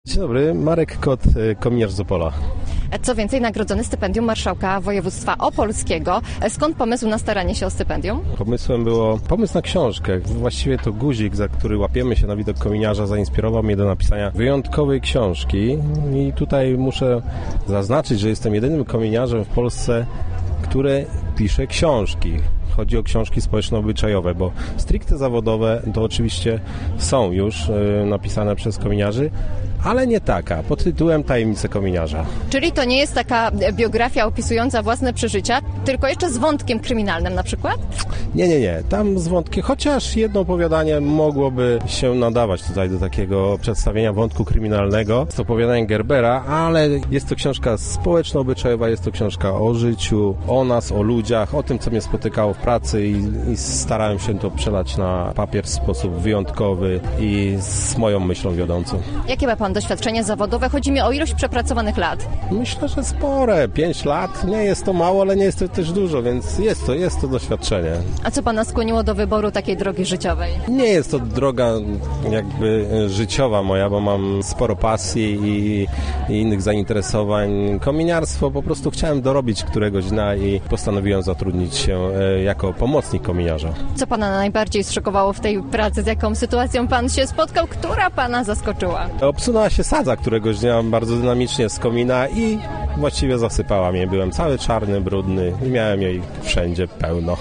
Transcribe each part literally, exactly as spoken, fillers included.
Dzień dobry, Marek Kot, kominiarz z Opola. Co więcej, nagrodzony stypendium Marszałka Województwa Opolskiego. Skąd pomysł na staranie się o stypendium? Pomysłem było pomysł na książkę. Właściwie to guzik, za który łapiemy się na widok kominiarza, zainspirował mnie do napisania wyjątkowej książki. I tutaj muszę zaznaczyć, że jestem jedynym kominiarzem w Polsce, który pisze książki. Chodzi o książki społeczno-obyczajowe, bo stricte zawodowe to oczywiście są już y, napisane przez kominiarzy, ale nie taka, pod tytułem Tajemnice kominiarza. Czyli to nie jest taka biografia opisująca własne przeżycia, tylko jeszcze z wątkiem kryminalnym na przykład? Nie, nie, nie. Tam z wątkiem, chociaż jedno opowiadanie mogłoby się nadawać tutaj do takiego przedstawienia wątku kryminalnego. Jest to opowiadanie Gerbera, ale jest to książka społeczno-obyczajowa, jest to książka o życiu, o nas, o ludziach, o tym, co mnie spotykało w pracy i, i starałem się to przelać na papier w sposób wyjątkowy i z moją myślą wiodącą. Jakie ma pan doświadczenie zawodowe? Chodzi mi o ilość przepracowanych lat. Myślę, że spore. Pięć lat. Nie jest to mało, ale nie jest to też dużo, więc jest to, jest to doświadczenie. A co pana skłoniło do wyboru takiej drogi życiowej? Nie jest to droga jakby życiowa moja, bo mam sporo pasji i, i innych zainteresowań. Kominiarstwo po prostu chciałem dorobić któregoś dnia i postanowiłem zatrudnić się jako pomocnik kominiarza. Co pana najbardziej zszokowało w tej pracy? Z jaką sytuacją pan się spotkał? Która pana zaskoczyła? Obsunęła się sadza któregoś dnia bardzo dynamicznie z komina i właściwie zasypała mnie. Byłem cały czarny, brudny i miałem jej wszędzie pełno.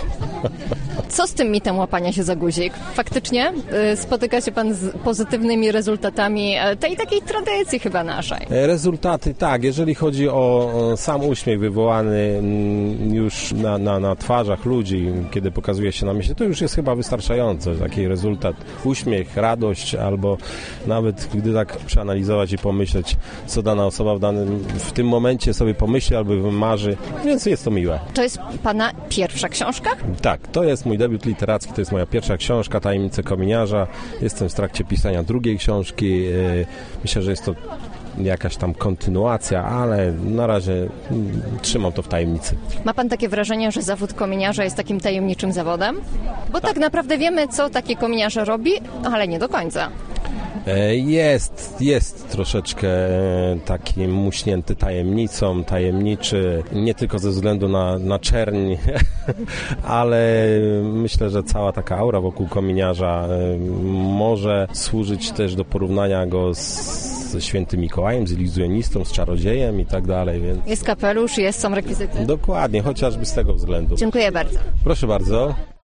Co z tym mitem łapania się za guzik? Faktycznie y, spotyka się pan z pozytywnymi rezultatami tej takiej tradycji chyba naszej? Rezultaty tak, jeżeli chodzi o sam uśmiech wywołany już na, na, na twarzach ludzi, kiedy pokazuje się na myśli, to już jest chyba wystarczająco. Taki rezultat, uśmiech, radość, albo nawet gdy tak przeanalizować i pomyśleć, co dana osoba w danym w tym momencie sobie pomyśli albo wymarzy, więc jest to miłe. To jest pana pierwsza książka? Tak, to jest mój debiut literacki, to jest moja pierwsza książka, Tajemnice kominiarza. Jestem w trakcie pisania drugiej książki. Myślę, że jest to jakaś tam kontynuacja, ale na razie trzymam to w tajemnicy. Ma pan takie wrażenie, że zawód kominiarza jest takim tajemniczym zawodem? Bo tak, tak naprawdę wiemy, co taki kominiarz robi, ale nie do końca. Jest, jest troszeczkę taki muśnięty tajemnicą, tajemniczy, nie tylko ze względu na, na czerń, ale myślę, że cała taka aura wokół kominiarza może służyć też do porównania go z ze świętym Mikołajem, z iluzjonistą, z czarodziejem i tak dalej. Więc... Jest kapelusz, jest, są rekwizyty. Dokładnie, chociażby z tego względu. Dziękuję bardzo. Proszę bardzo.